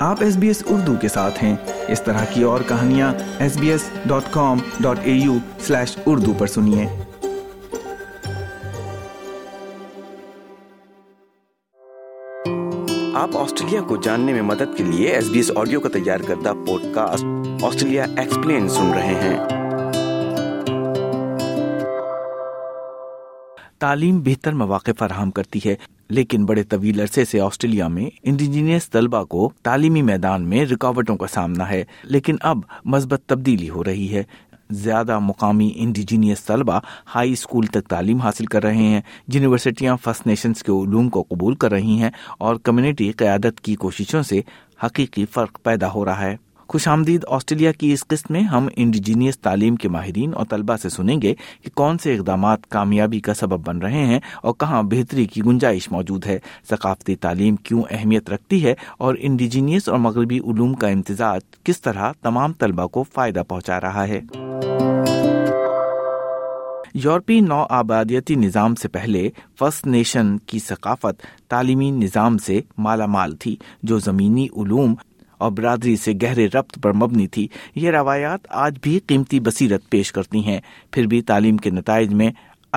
आप SBS उर्दू के साथ हैं। इस तरह की और कहानियाँ sbs.com.au/urdu पर सुनिए। आप ऑस्ट्रेलिया को जानने में मदद के लिए SBS ऑडियो का तैयार करदा पॉडकास्ट ऑस्ट्रेलिया एक्सप्लेन सुन रहे हैं। तालीम बेहतर मौके फराहम करती है, लेकिन बड़े तवील अरसे से ऑस्ट्रेलिया में इंडिजीनियस तलबा को तालीमी मैदान में रुकावटों का सामना है, लेकिन अब मस्बत तब्दीली हो रही है। ज्यादा मुकामी इंडिजीनियस तलबा हाई स्कूल तक तालीम हासिल कर रहे हैं, यूनिवर्सिटियां फर्स्ट नेशंस के उलूम को कबूल कर रही हैं और कम्युनिटी क़यादत की कोशिशों से हकीकी फ़र्क पैदा हो रहा है। खुशामदीद ऑस्ट्रेलिया की इस किस्त में हम इंडिजीनियस तालीम के माहिरीन और तलबा से सुनेंगे कि कौन से इक़दामात कामयाबी का सबब बन रहे हैं और कहाँ बेहतरी की गुंजाइश मौजूद है। सकाफती तालीम क्यों अहमियत रखती है और इंडिजीनियस और मगरबी उलूम का इम्तिजाज किस तरह तमाम तलबा को फ़ायदा पहुँचा रहा है। यूरोपीय नौ आबादियती निज़ाम से पहले फर्स्ट नेशन की सकाफत तालीमी निज़ाम से मालामाल थी, जो ज़मीनी उलूम और बरादरी से गहरे रब्त पर मबनी थी। ये रवायात आज भी कीमती बसीरत पेश करती हैं, फिर भी तालीम के नताइज में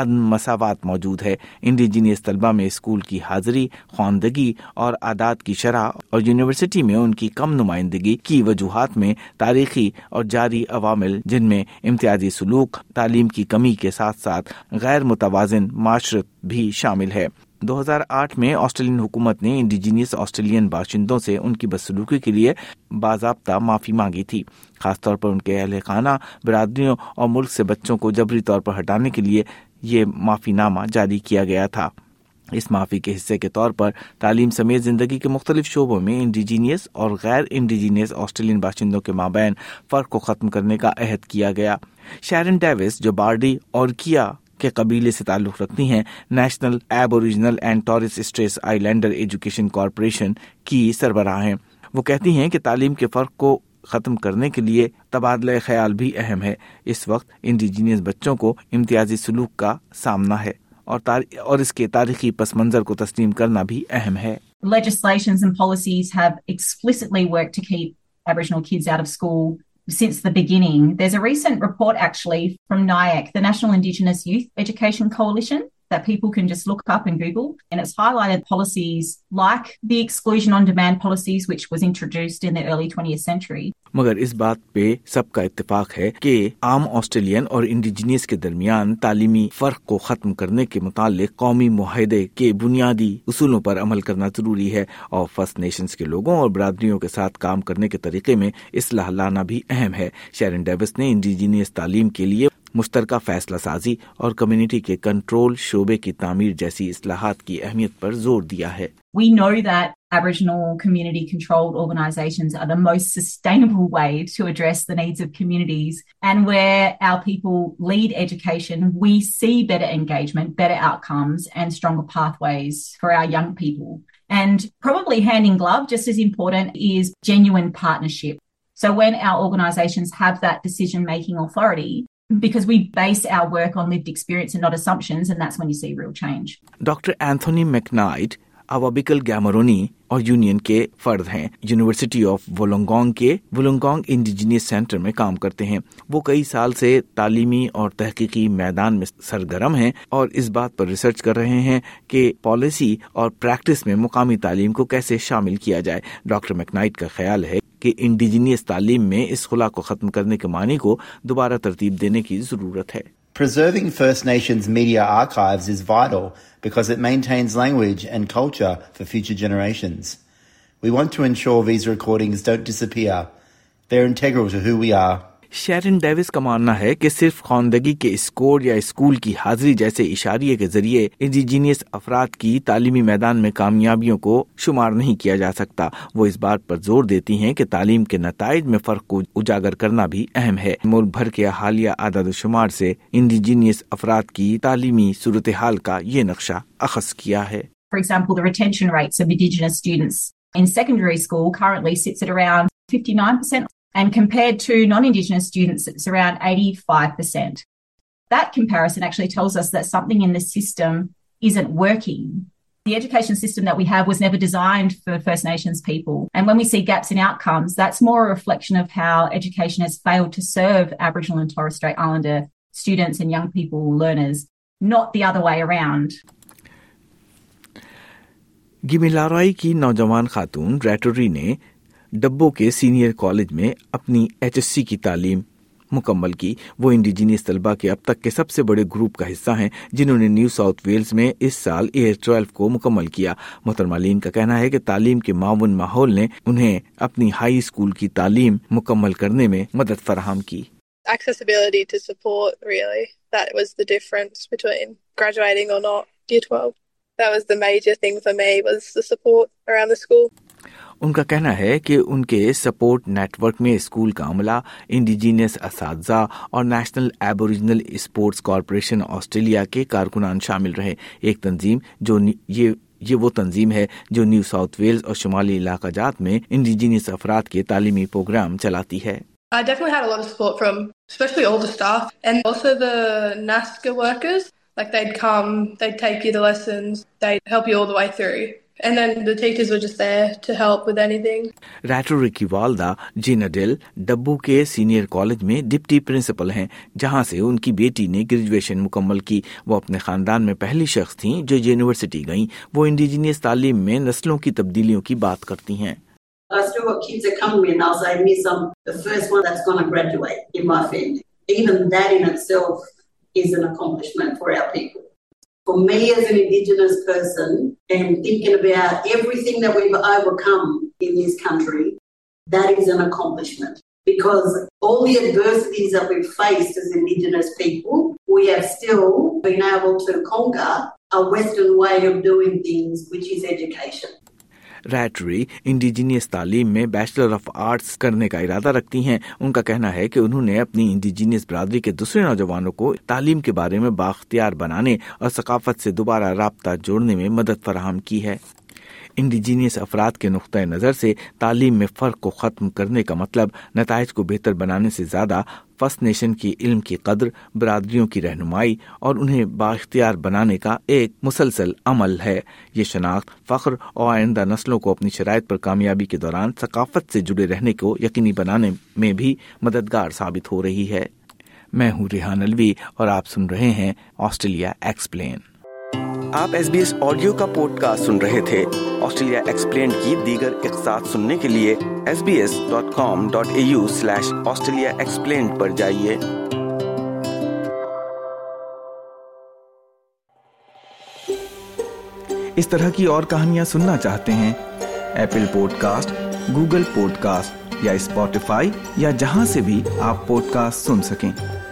मसावात मौजूद है। इंडिजीनियस तलबा में स्कूल की हाजिरी, ख्वानदगी और आदात की शरह और यूनिवर्सिटी में उनकी कम नुमाइंदगी की वजूहात में तारीखी और जारी अवामिल, जिनमें इम्तियाजी सलूक, तालीम की कमी के साथ साथ गैर मुतवाज़िन माशरत भी शामिल है। 2008 में ऑस्ट्रेलियन हुकूमत ने इंडिजीनियस ऑस्ट्रेलियन बाशिंदों से उनकी बदसलूकी के लिए बाज़ाब्ता माफ़ी मांगी थी, खासतौर पर उनके अहले खाना, बिरादरियों और मुल्क से बच्चों को जबरी तौर पर हटाने के लिए ये माफ़ीनामा जारी किया गया था। इस माफ़ी के हिस्से के तौर पर तालीम समेत ज़िंदगी के मुख्तलिफ शोबों में इंडिजीनियस और गैर इंडिजीनियस ऑस्ट्रेलियन बाशिंदों के माबैन फ़र्क को ख़त्म करने का अहद किया गया। शैरन डेविस, जो बार्डी और किया के कबीले से ताल्लुक़ रखती हैं, National Aboriginal and Torres Strait Islander Education Corporation की सरबराह हैं। वो कहती हैं कि तालीम के फ़र्क को ख़त्म करने के लिए तबादला ख्याल भी अहम है। इस वक्त इंडिजीनियस बच्चों को इम्तियाजी सलूक का सामना है और इसके तारीखी पस मंज़र को तस्लीम करना भी अहम है। Legislations and policies have explicitly worked to keep Aboriginal kids out of school since the beginning. There's a recent report actually from NIAC, the National Indigenous Youth Education Coalition, that people can just look up and Google, and it's highlighted policies like the exclusion on demand policies, which was introduced in the early 20th century. मगर इस बात पे सबका इत्तेफाक है कि आम Australian और इंडिजीनियस के दरमियान तालीमी फ़र्क को ख़त्म करने के मुतालिक कौमी मुआहदे के बुनियादी उसूलों पर अमल करना ज़रूरी है और फर्स्ट नेशंस के लोगों और बरादरियों के साथ काम करने के तरीके में इस्लाह लाना भी अहम है। शैरन डेविस ने इंडिजीनियस तालीम के लिए मुश्तरका फैसला साजी और कम्युनिटी के कंट्रोल शोबे की तामीर जैसी इस्लाहात की अहमियत पर जोर दिया है। We know that Aboriginal community controlled organisations are the most sustainable way to address the needs of communities, and where our people lead education, we see better engagement, better outcomes and stronger pathways for our young people. And probably hand in glove, just as important, is genuine partnership. So when our organisations have that decision-making authority, because we base our work on lived experience and not assumptions, and that's when you see real change. Dr. Anthony McKnight अवाबिकल गैमरोनी और union के फर्द हैं। University of Wollongong के Wollongong Indigenous Centre में काम करते हैं। वो कई साल से तालीमी और तहकीकी मैदान में सरगर्म हैं और इस बात पर रिसर्च कर रहे हैं कि पॉलिसी और प्रैक्टिस में मुकामी तालीम को कैसे शामिल किया जाए। डॉक्टर मैकनाइट का ख्याल है कि इंडिजीनियस तालीम में इस खुला को ख़त्म करने के मानी को दोबारा तरतीब देने की ज़रूरत है। Preserving First Nations media archives is vital because it maintains language and culture for future generations. We want to ensure these recordings don't disappear. They're integral to who we are. Sharon Davis का मानना है कि सिर्फ ख्वानदगी के score या school की हाजिरी जैसे इशारिये के जरिए इंडिजीनियस अफराद की तालीमी मैदान में कामयाबियों को शुमार नहीं किया जा सकता। वो इस बात पर जोर देती हैं कि तालीम के नताइज में फ़र्क को उजागर करना भी अहम है। मुल्क भर के हालिया आदाद-ओ-शुमार से इंडिजीनियस अफराद की तालीमी सूरत हाल का ये नक्शा अखज़ किया है। For example, the retention rates of Indigenous students in secondary school currently sits at around 59%. And compared to non-Indigenous students, it's around 85%. That comparison actually tells us that something in the system isn't working. The education system that we have was never designed for First Nations people. And when we see gaps in outcomes, that's more a reflection of how education has failed to serve Aboriginal and Torres Strait Islander students and young people, learners, not the other way around. गिमिलाराई की नौजवान खातून रैटोरी ने डब्बो के senior college में अपनी HSC की तालीम मुकम्मल की। वो इंडिजीनियस तलबा के अब तक के सबसे बड़े ग्रुप का हिस्सा हैं जिन्होंने न्यू साउथ वेल्स में इस साल AS12 को मुकम्मल किया। मोहतरमा लीन का कहना है कि तालीम के मावन माहौल ने उन्हें अपनी हाई स्कूल की तालीम मुकम्मल करने में मदद फराहम की। Accessibility to support, really. That was the difference between graduating or not year 12. That was the major thing for me, was the support around the school. उनका कहना है कि उनके सपोर्ट नेटवर्क में स्कूल का अमला, इंडिजीनियस असातिज़ा और National Aboriginal Sports Corporation Australia के कारकुनान शामिल रहे। एक तंजीम जो ये वो तंजीम है जो न्यू साउथ वेल्स और शुमाली इलाका जात में इंडिजीनियस अफराद के तालीमी प्रोग्राम चलाती है। I definitely had a lot of support from especially all the staff and also the NASCA workers. Like they'd come, they'd take you the lessons, they'd help you all the way through. And then the teachers were just there to help with anything. रैटोरी की वालदा जीना Dale Dubbo के senior college में deputy principal हैं, जहां से उनकी बेटी ने ग्रेजुएशन मुकम्मल की। वो अपने खानदान में पहली शख्स थीं जो यूनिवर्सिटी गईं। वो इंडिजीनियस तालीम में नस्लों की तब्दीलियों की बात करती हैं। I still got kids that come to me and they'll say, Miss, I'm the first one that's going to graduate in my family. Even that in itself is an accomplishment for our people. For me as an Indigenous person and thinking about everything that we've overcome in this country, that is an accomplishment. Because all the adversities that we've faced as Indigenous people, we have still been able to conquer a Western way of doing things, which is education. रैटरी indigenous तालीम में bachelor of arts करने का इरादा रखती हैं। उनका कहना है कि उन्होंने अपनी इंडिजीनियस बरादरी के दूसरे नौजवानों को तालीम के बारे में बाख्तियार बनाने और सकाफत से दोबारा राब्ता जोड़ने में मदद फराहम की है। इंडिजीनियस अफराद के नुक्ता नज़र से तालीम में फ़र्क को ख़त्म करने का मतलब नताइज को बेहतर बनाने से ज़्यादा फर्स्ट नेशन की इल्म की कद्र, बरादरियों की रहनुमाई और उन्हें बाख्तियार बनाने का एक मुसलसल अमल है। ये शनाख्त फ़ख्र और आइंदा नस्लों को अपनी शराइत पर कामयाबी के दौरान सकाफत से जुड़े रहने को यकीनी बनाने में भी मददगार साबित हो रही है। मैं हूँ रेहान अलवी और आप सुन रहे हैं ऑस्ट्रेलिया एक्सप्लेन। आप SBS ऑडियो का पॉडकास्ट सुन रहे थे। ऑस्ट्रेलिया एक्सप्लेन की दीगर इक़्तिसाद सुनने के लिए sbs.com.au/australiaexplained पर जाइए। इस तरह की और कहानियाँ सुनना चाहते हैं? एप्पल पॉडकास्ट, गूगल पॉडकास्ट या स्पॉटिफाई या जहां से भी आप पॉडकास्ट सुन सकें।